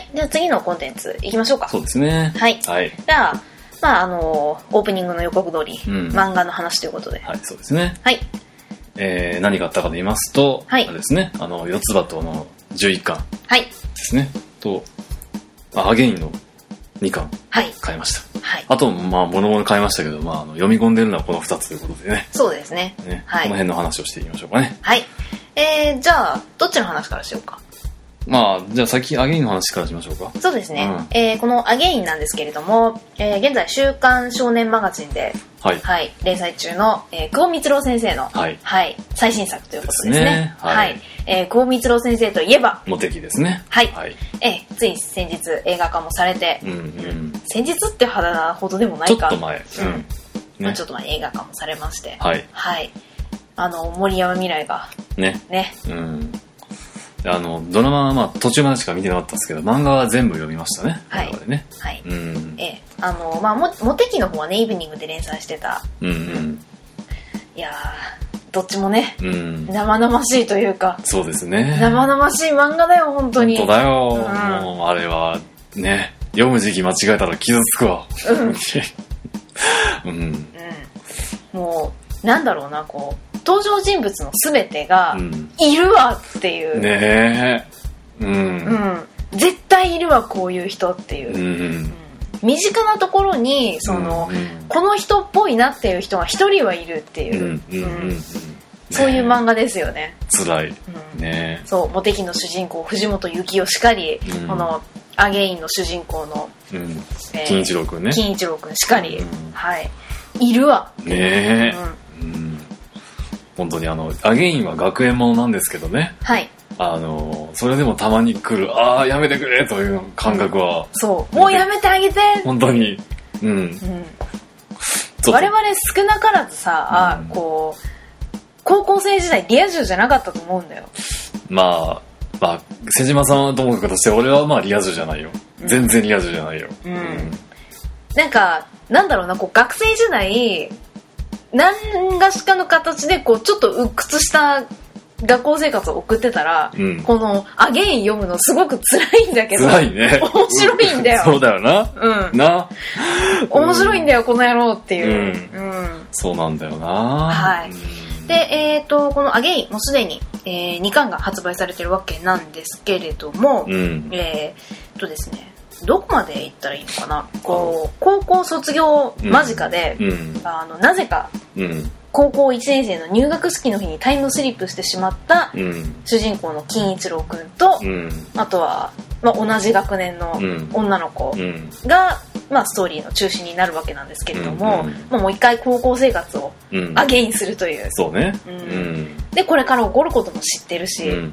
では次のコンテンツいきましょうか。 そうですね。 はい。 はい。 じゃあ、まああのオープニングの予告通り、 うん、 漫画の話ということで。 はい、そうですね。 はい。 えー、何があったかと言いますと、 はい、 あれですね、あの四つ葉とのじゅういっかんはいですね。と、アゲインのにかんはい買いました。 はい、 あとまあ物々買いましたけど、まあ、あの読み込んでるのはこのふたつということでね。 そうですね、 ね、 はい、 この辺の話をしていきましょうかね。 はい。えー、じゃあどっちの話からしようか。 まあじゃあ先アゲインの話からしましょうか。 そうですね、 うん、 えー、このアゲインなんですけれども、えー、現在週刊少年マガジンで、 はいはい、連載中の、えー、久保光郎先生の、 はいはい、最新作ということですね。 ですね、はい、 はい、えー、久保光郎先生といえばモテキですね。 はい、 はい、 えー、つい先日映画化もされて、 うんうん、 先日って肌ほどでもないか、 ちょっと前、 うんうんね、ちょっと前映画化もされまして、 はい、 はい、あの森山未来がねね、 うん、あのドラマはまあ途中までしか見てなかったんですけど、漫画は全部読みましたね。 はいでね、 はい、 うん、 えー、あのまあモモテキの方はねイブニングで連載してた、 うんうん、 いやーどっちもね、 うん、 生々しいというか、 そうですね、 生々しい漫画だよ本当に。 本当だよ、 うん、 もうあれはね読む時期間違えたら傷つくわ。うん、うん、 もうなんだろうな、こう登場人物の全てがいるわっていう、 うん、ねえ、うん、うん、 絶対いるわこういう人っていう、 うんうん、 身近なところにその、うんうん、この人っぽいなっていう人が一人はいるっていう、うんうんうんうん、そういう漫画ですよね。 辛い、 うん、 ね、 そうモテキの主人公藤本幸雄しかり、うん、このアゲインの主人公の、 うん、えー、金一郎くんね、 金一郎くんしかり、うん、はい、いるわねえ、うんうん、本当にあのアゲインは学園ものなんですけどね、 はい、 あのそれでもたまに来る、ああやめてくれという感覚は、うん、 そうもうやめてあげて本当に、うん、うん、 我々少なからずさ、うん、こう高校生時代リア充じゃなかったと思うんだよ。 まあまあ瀬島さんはともかくとして俺はまあリア充じゃないよ、うん、全然リア充じゃないよ、 うんうん、なんかなんだろうな、こう学生時代何がしかの形でこうちょっと鬱屈した学校生活を送ってたら、うん、このアゲイン読むのすごく辛いんだけど、 辛いね、 面白いんだよ、 うん、そうだよな、 うん、 な面白いんだよ、うん、この野郎っていう、 うんうん、そうなんだよな、 はい、で、えーと、このアゲインもうすでに、えー、にかんが発売されてるわけなんですけれども、うん、えーとですね、どこまで行ったらいいのかな、こう高校卒業間近で、うん、あのなぜか、うん、高校いちねん生の入学式の日にタイムスリップしてしまった、うん、主人公の金一郎くんと、うん、あとは、まあ、同じ学年の女の子が、うん、まあ、ストーリーの中心になるわけなんですけれども、うんうん、まあ、もう一回高校生活をアゲインするという、うん、 そうね、 うんうん、でこれから起こることも知ってるし、うんうん、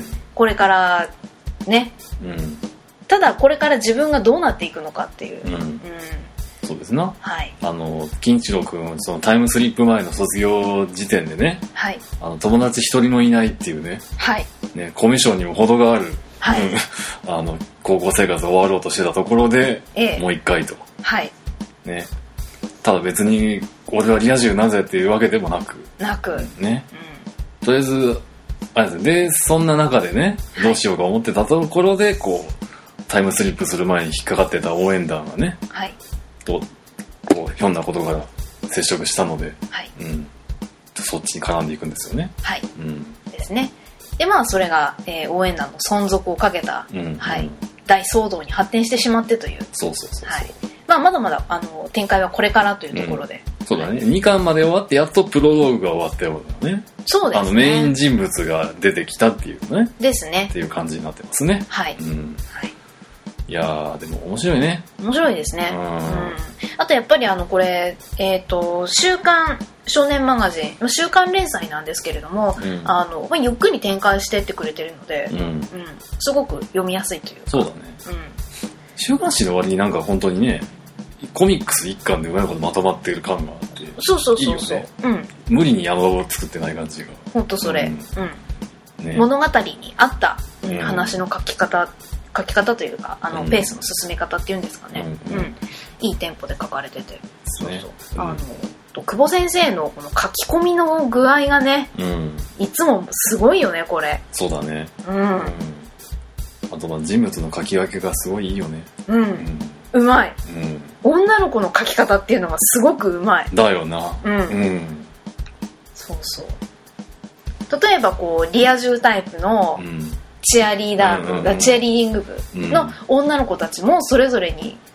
これからね、うん、ただこれから自分がどうなっていくのかっていう、うんうん、 そうですな、 はい、 あの金一郎くんそのタイムスリップ前の卒業時点でね、はい、あの友達一人もいないっていうね、はい、ね、コミュ障にも程がある、はい、あの高校生活終わろうとしてたところで、ええ、もう一回と、はいね、ただ別に俺はリア充なぜっていうわけでもなくなく、 ね、うん、とりあえずあれですね、でそんな中でねどうしようか思ってたところでこうタイムスリップする前に引っかかってた応援団がね、はい、とこうひょんなことから接触したので、はい、うん、そっちに絡んでいくんですよね。 はい、うん、ですね。でまあそれが、えー、応援団の存続をかけた、うん、はい、大騒動に発展してしまってという。 そうそうそうそう、はい、 まあ、まだまだあの展開はこれからというところで、 うん、そうだね、はい、にかんまで終わってやっとプロローグが終わったようだね。 そうですね、 あのメイン人物が出てきたっていうねですねっていう感じになってますね。はい、うん、はい、いやーでも面白いね。 面白いですね、うん、あとやっぱりあのこれ、えーと、週刊少年マガジン週刊連載なんですけれども、うん、あのゆっくり展開してってくれてるので、うんうん、すごく読みやすいというか。 そうだね、うん、週刊誌の割になんか本当にねコミックス一巻でうまいことまとまっている感があってそうそうそうそう、いいよね、うん、 無理に山を作ってない感じが本当それ、うんうんね、物語に合った、うん、話の書き方書き方というかあの、うん、ペースの進め方っていうんですかね、うんうん、いいテンポで書かれてて、そうそう、うん、あの久保先生のこの書き込みの具合がね、うん、いつもすごいよねこれ。 そうだね、うんうん、あとまあ人物の書き分けがすごいいいよね。 うん、うん、うまい、うん、女の子の書き方っていうのがすごくうまい。 だよな、 うん、うん、そうそう。例えばこうリア充タイプの、うんチアリーダー部、うんうんうん、チアリーディング部の女の子たちもそれぞれに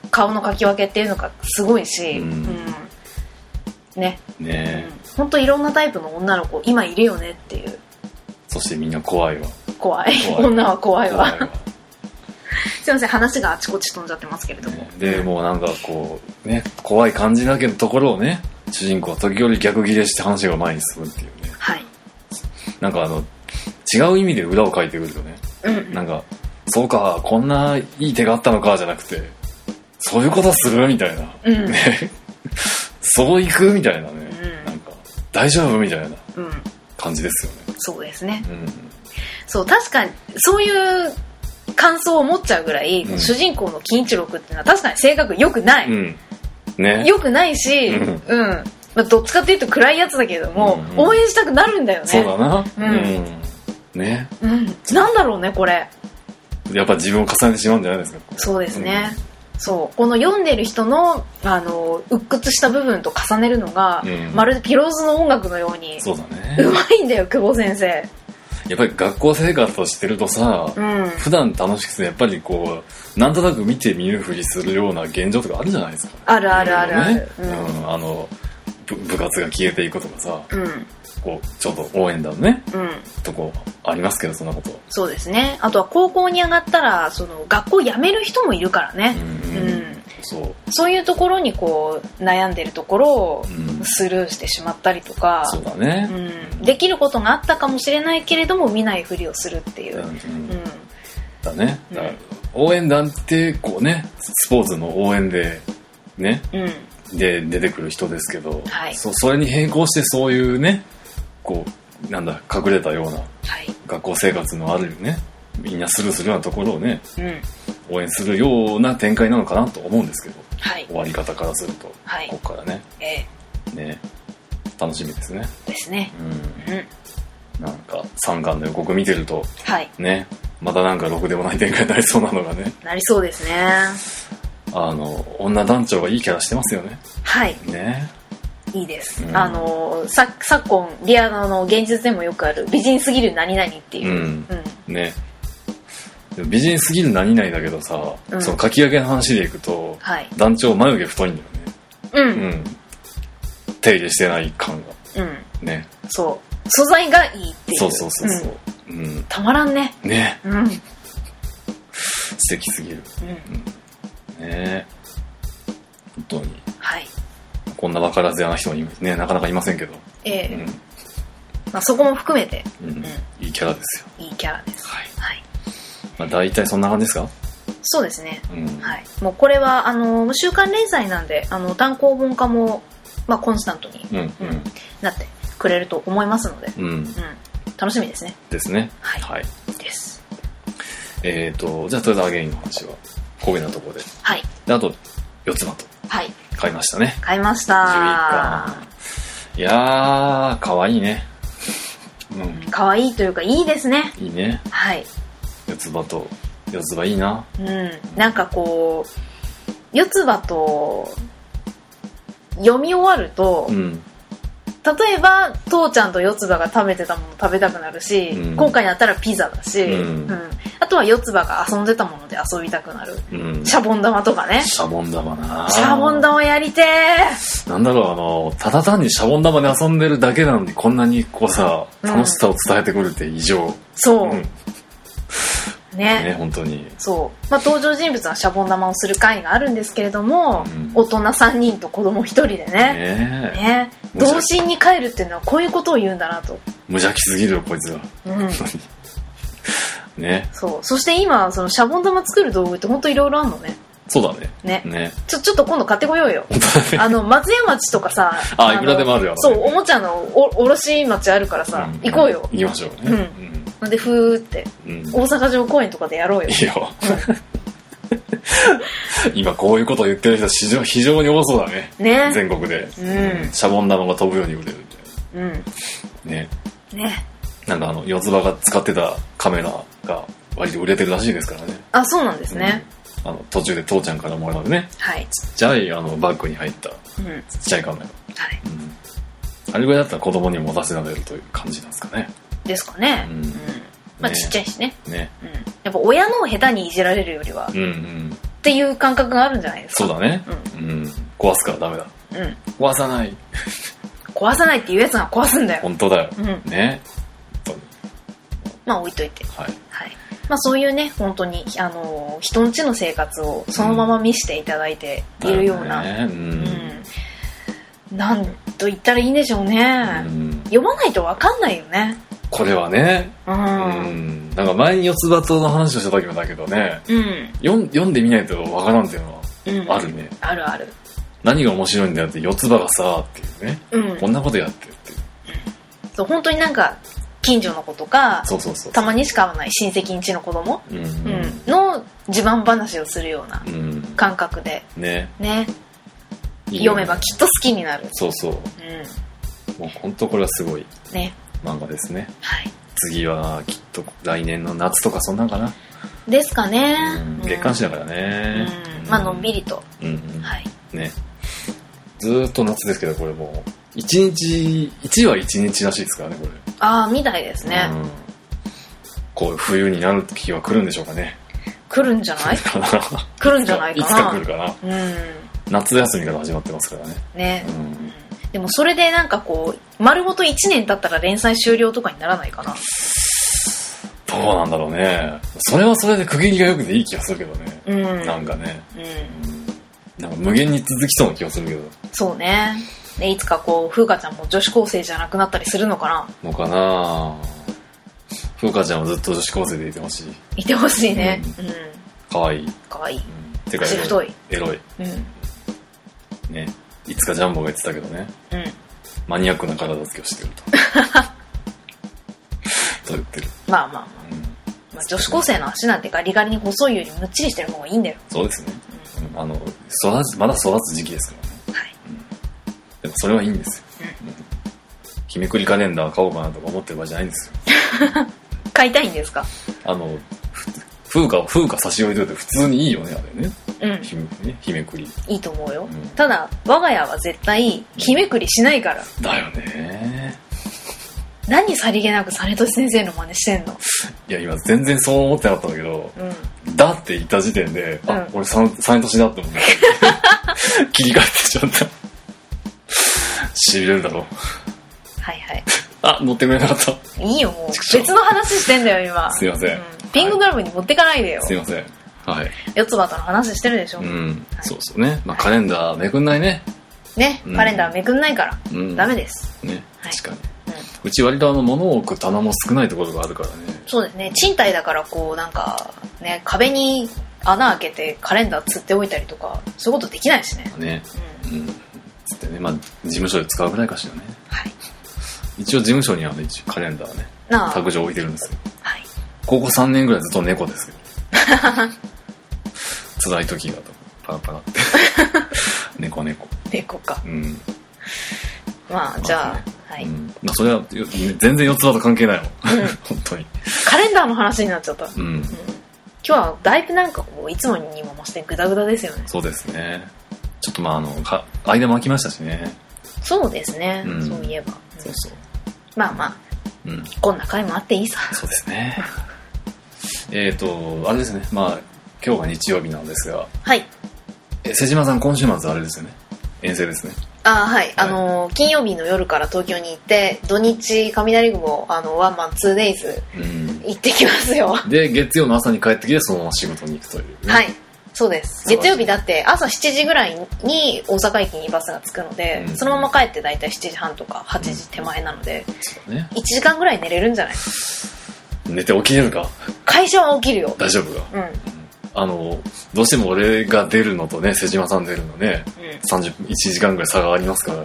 顔の描き分けっていうのがすごいし、 うんうんねね、 うん、ほんといろんなタイプの女の子今いるよねっていう。 そしてみんな怖いわ。 怖い。 怖い女は怖いわ。 怖いわすいません、話があちこち飛んじゃってますけれども。 ね、で、もうなんかこう、ね、怖い感じだけのところをね、主人公は時折逆ギレして話が前に進むっていうね。 はい。 なんかあの、違う意味で裏を書いてくるとね、 うんうん、 なんか、そうか、こんないい手があったのかじゃなくて、そういうことするみたいな。 うん、 ね、そういくみたいなね、うん、なんか、大丈夫みたいな感じですよね。 うん、そうですね。 うん、 そう、確かに、そういう感想を持っちゃうぐらい、うん、主人公の金一六っていうのは確かに性格良くない。 うんね、 良くないし、うん。うん、まあ、どっちかっていうと暗いやつだけれども、うんうん、応援したくなるんだよね。 そうだな。 うん。うん、 ね。 うん。なんだろうね、これ。 やっぱ自分を重ねてしまうんじゃないですか。 そうですね。うん、そう。この読んでる人の、あの、鬱屈した部分と重ねるのが、うん、まるでピローズの音楽のように、 そうだね。 うまいんだよ、久保先生。 やっぱり学校生活をしてるとさ、うん、普段楽しくてやっぱりこうなんとなく見て見ぬふりするような現状とかあるじゃないですか。 あるあるあるある、ね、 うん、あの 部, 部活が消えていくとかさ、 うん、 こうちょっと応援団ね、 うん、 とこありますけど、そんなこと。 そうですね。あとは高校に上がったらその学校辞める人もいるからね、 うんうんうん、そうそういうところにこう悩んでるところをスルーしてしまったりとか、 うん、そうだね、 うん、できることがあったかもしれないけれども見ないふりをするっていう、うんうん、 だね。だから応援団ってこうね、スポーツの応援でね、うん、で出てくる人ですけど、 はい、 そ, それに並行してそういうね、こうなんだ隠れたような、 はい、 学校生活のあるね、みんなスルーするようなところをね、 うん、 応援するような展開なのかなと思うんですけど、 はい、 終わり方からすると、 はい、 ここからね、 えー、ね、楽しみですね。 ですね。 うん。うん、なんかさんかんの予告見てると、 はい、 ね、またなんかろくでもない展開になりそうなのがね。 なりそうですね。 あの女団長がいいキャラしてますよね。 はい。 ね。 いいです。うん、あのさ昨今リアの現実でもよくある美人すぎる何々っていう。 うん。うん、ね。美人すぎる何々だけどさ、うん、その書き上げの話でいくと、 はい、 団長眉毛太いんだよね。 うん。 うん。手入れしてない感が。 うん。 ね。 そう。素材がいいっていう。 そうそうそうそう。うんうん、 たまらんね。 ね。 うん。 素敵すぎる。 うん。うん、 ね。本当に。 はい。 こんな分からずやな人もね、なかなかいませんけど。 ええー。うん、まあそこも含めて、 うんうん、いいキャラですよ。 いいキャラです。 はい。 はい。 まあ大体そんな感じですか？ そうですね。 うん、 はい。もうこれはあの週刊連載なんで、あの単行本化もまあコンスタントに、 うんうん、 なってくれると思いますので、 うん、うん、 楽しみですね。 ですね。 はい。 はい、 です。 えっ、ー、とじゃあとりあえずアゲインの話はこういうなところで。 はい。 であと四つ葉と。 はい。 買いましたね。 買いました。 じゅういっかん。いやー可愛いね。 うん。可愛いというかいいですね。 いいね。 はい。 四つ葉と四つ葉いいな。 うん。なんかこう四つ葉と読み終わると、 うん、 例えば父ちゃんと四つ葉が食べてたもの食べたくなるし、うん、今回になったらピザだし、うんうん、あとは四つ葉が遊んでたもので遊びたくなる、うん、シャボン玉とかね。 シャボン玉な。 シャボン玉やりてー。 なんだろう、あのただ単にシャボン玉で遊んでるだけなのにこんなにこうさ、楽しさを伝えてくるって異常。 うん、そう、うんね、 ね、本当にそう、まあ、登場人物はシャボン玉をする回があるんですけれども、うん、大人さんにんと子供ひとりでね、 ねね、童心に帰るっていうのはこういうことを言うんだなと。 無邪気すぎるよこいつは、 うん、 ね。 そう、そして今そのシャボン玉作る道具って本当いろいろあるのね。 そうだね。 ね。 ね。 ちょ、ちょっと今度買ってこようよ。あの、松屋町とかさ。 あ、いくらでもあるよ。 そう、おもちゃのお卸町あるからさ、うん、行こうよ。 行きましょうね。 うん。で、ふーって、うん、大阪城公園とかでやろうよ。 いいよ。今こういうことを言ってる人非常、非常に多そうだね。 ね。 全国で。 うん。 シャボン玉が飛ぶように売れるみたいな。うん。 ね。 ね。 なんかあの、四つ葉が使ってたカメラが割と売れてるらしいですからね。 あ、そうなんですね。 うん、あの途中で父ちゃんからもらうね、 はい、 ちっちゃいあのバッグに入った、うん、ちっちゃいカメラ、 はいうん、 あれぐらいだったら子供に持たせられるという感じなんですかね。 ですかね、うんうん、まあ、 ね、 ちっちゃいしね、 ね、 うん、やっぱ親のを下手にいじられるよりは、 うんうん、 っていう感覚があるんじゃないですか。 そうだね、うん、うん、壊すからダメだ、うん、壊さない壊さないっていうやつが壊すんだよ。 本当だよ、うん、ね。 まあ置いといて、 はい、 はい、まあそういうね本当にあの人んちの生活をそのまま見せていただいているような、ね、うんうん、なんと言ったらいいんでしょうね、うん、読まないと分かんないよねこれはね、うん、うん、なんか前に四つ葉との話をした時もだけどね、うん、読, 読んでみないと分からんっていうのはあるね、 うん、あるある。 何が面白いんだよって四つ葉がさっていうね、うん、こんなことやってるっていう、 うん、そう本当になんか近所の子とかそうそうそうたまにしか会わない親戚ん家の子供、うんうん、の自慢話をするような感覚で、うん、ね, ねいい読めばきっと好きになる。 そうそう、うん、もう本当これはすごいね漫画ですね、はい、次はきっと来年の夏とかそんなんかなですかね、 うん、月刊誌だからね、 うんうん、まあのんびりと、うんうん、はいね、ずーっと夏ですけどこれもう一日いちはいちにちらしいですからねこれ。 ああみたいですね、うん、 こう冬になる時は来るんでしょうかね。 来るんじゃない来るんじゃないかな。 いつか来るかな、うん、夏休みから始まってますからね。 ね、うん、でもそれでなんかこう丸ごといちねん経ったら連載終了とかにならないかな。 どうなんだろうね。それはそれで区切りが良くていい気がするけどね、うん、なんかね、うん、なんか無限に続きそうな気がするけど。そうね。でいつかこう風花ちゃんも女子高生じゃなくなったりするのかなのかな。風花ちゃんはずっと女子高生でいてほしい。いてほしいね、うんうん、かわいいかわいい、うん、てか足太いエロい、うん、ね、いつかジャンボが言ってたけどね、うん、マニアックな体つきをしてるとと言ってる。まあまあまあ、うん、まあ、女子高生の足なんてガリガリに細いよりむっちりしてる方がいいんだよ。そうですね、うん、あの育つまだ育つ時期ですからね、はい、うん、でもそれはいいんですよ、うんうん、日めくりカレンダー買おうかなとか思ってる場合じゃないんですよ買いたいんですか。あの風花風花差し置いといて普通にいいよねあれね、うん、日, ね日めくりいいと思うよ、うん、ただ我が家は絶対日めくりしないから、うん、だよね。何さりげなく実俊先生の真似してんの。いや今全然そう思ってなかったんだけど、うん、だって言った時点で、うん、あ俺実俊だって思って切り替えてちゃったしびれるだろう。はいはい。あ、乗ってくれなかった。いいよもう別の話してんだよ今。すいません、うん、ピンクドラムに持ってかないでよ、はい、すいません。はい。四つ葉との話してるでしょ。うん、はい、そうそうね。まあカレンダーめくんないね。ね、カレンダーめくんないから、うん、ダメです。ね、はい、確かに。うん、うち割とあの物を置く棚も少ないところがあるからね。そうですね。賃貸だからこうなんかね壁に穴開けてカレンダーつっておいたりとかそういうことできないしね。ね。うん。うん、つってね、まあ事務所で使うぐらいかしらね。はい。一応事務所にはね一応カレンダーね卓上置いてるんですよ。はい。高校さんねんぐらいずっと猫ですけど。辛い時がとパラパラって猫猫。猫か。うん。まあじゃあ、ね、はい、うん、まあそれは全然四つ葉と関係ないもん、うん、本当にカレンダーの話になっちゃった、うんうん、今日はだいぶなんかこういつもにも増してグダグダですよね。そうですね。ちょっとまああのか間も空きましたしね。そうですね、うん、そういえば、うん、そうそうまあまあ、うん、こんな回もあっていいさ。そうですねえっとあれですね、まあ今日が日曜日なんですが、はいえ瀬島さん今週末あれですよね、遠征ですね。あはい、はい、あの金曜日の夜から東京に行って土日雷雲あのワンマン ツーデイズ行ってきますよ、うん、で月曜の朝に帰ってきてそのまま仕事に行くという、ね、はいそうです。月曜日だって朝しちじぐらいに大阪駅にバスが着くので、うん、そのまま帰ってだいたいしちじはんとかはちじ手前なので、うんね、いちじかんぐらい寝れるんじゃない。寝て起きれるか。会社は起きるよ。大丈夫か。うんあのどうしても俺が出るのとね瀬島さん出るのね、うん、さんじゅういちじかんぐらい差がありますから、はい、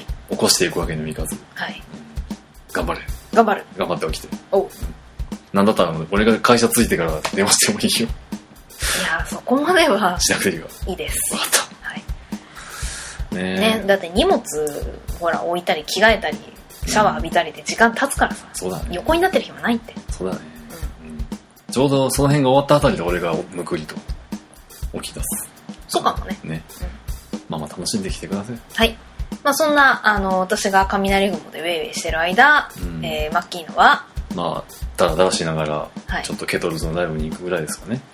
起こしていくわけにもいかず、はい、頑張れ頑張る頑張って起きておう、うん、なんだったら俺が会社着いてから電話してもいいよ。いやそこまではしなくていいわ。いいです。分かった、はい、ね, ねだって荷物ほら置いたり着替えたりシャワー浴びたりで時間経つからさ、うん、そうだね、横になってる暇ないって。そうだね、ちょうどその辺が終わったあたりで俺がむくりと起き出す。そうかもね。ね、うん、まあまあ楽しんできてください。はい。まあそんなあの私が雷雲でウェイウェイしてる間、うんえー、マッキーのはまあダラダラしながら、はい、ちょっとケトルズのライブに行くぐらいですかね。はい。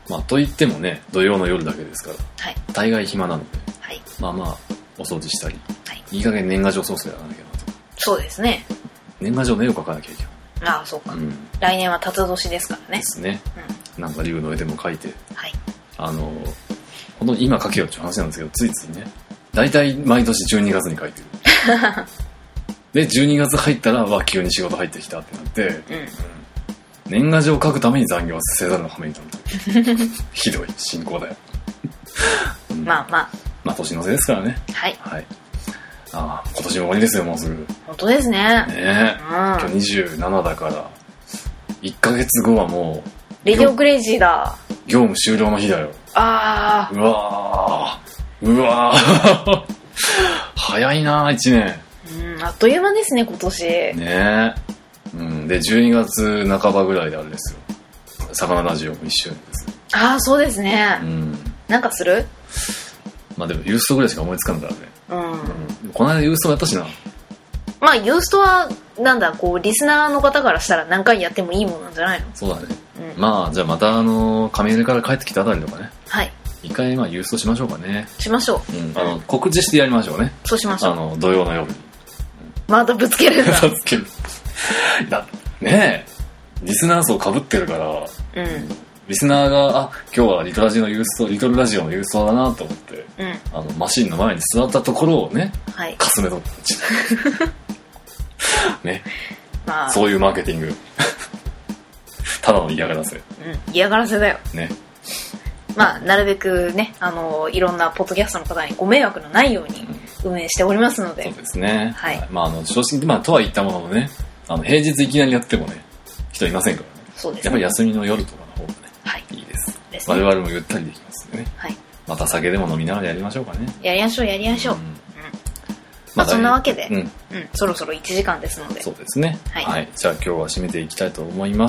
まあといってもね土曜の夜だけですから、 はい、 大概暇なので、 はい、 まあまあお掃除したり、 はい、 いい加減年賀状ソースやらなきゃなと。 そうですね。 年賀状の絵を描かなきゃいけない。 ああそうか、 うん、 来年は辰年ですからね。 ですね、うん、なんか竜の絵でも描いて、 はい、 あの本当に今描けよっていう話なんですけど、ついついね大体毎年じゅうにがつに描いてるでじゅうにがつ入ったらわ急に仕事入ってきたってなって、うんうん、年賀状を書くために残業せざるの羽目になるひどい進行だよ、うん、まあまあまあ年の瀬ですからね。 はい、 はい、ああ今年も終わりですよ。もうすぐ。 本当ですね。 ねえ、うん、今日にじゅうななだからいっかげつごはもうレディオクレイジーだ。 業務終了の日だよ。 ああ、 うわーうわー早いなーいちねん。うん、あっという間ですね今年。 ねえ、うん、でじゅうにがつなかばぐらいであれですよ、魚ラジオもいっしゅうねんです。 ああそうですね、 うん、 なんかする？ まあでもユーストぐらいしか思いつかんからね。 うん、 うん、この間ユーストやったしな。 まあユーストはなんだこうリスナーの方からしたら何回やってもいいものなんじゃないの？ そうだね、うん、まあじゃあまたあの亀入から帰ってきたあたりとかね、 はい、 一回まあユーストしましょうかね。 しましょう、 うん、あの告知してやりましょうね。 そうしましょう。 あの土曜の夜にまたぶつけるんだぶつけるだねえリスナー層被ってるから、うん、リスナーがあ今日はリトラジのユーストリトルラジオのユーストだなと思って、うん、あのマシンの前に座ったところをね、はい、かすめ取ってね、まあ、そういうマーケティングただの嫌がらせ、うん、 嫌がらせだよね。 まあなるべくねあのいろんなポッドキャストの方にご迷惑のないように運営しておりますので、 うん、そうですね、 はい、 まああの正直まあとは言ったもののねあの平日いきなりやってもね人いませんからね。 そうですね、 やっぱり休みの夜とかの方がね、はい、いいです。ですね、我々もゆったりできますんでね、はい、また酒でも飲みながらやりましょうかね。 やりましょうやりましょう、うんうん、まあそんなわけで、うんうん、そろそろいちじかんですので。 そうですね、はいはい、じゃあ今日は締めていきたいと思います。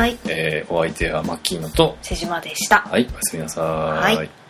はい、 えーえー、お相手はマッキーノと瀬島でした。 はい、おやすみなさい。 はい。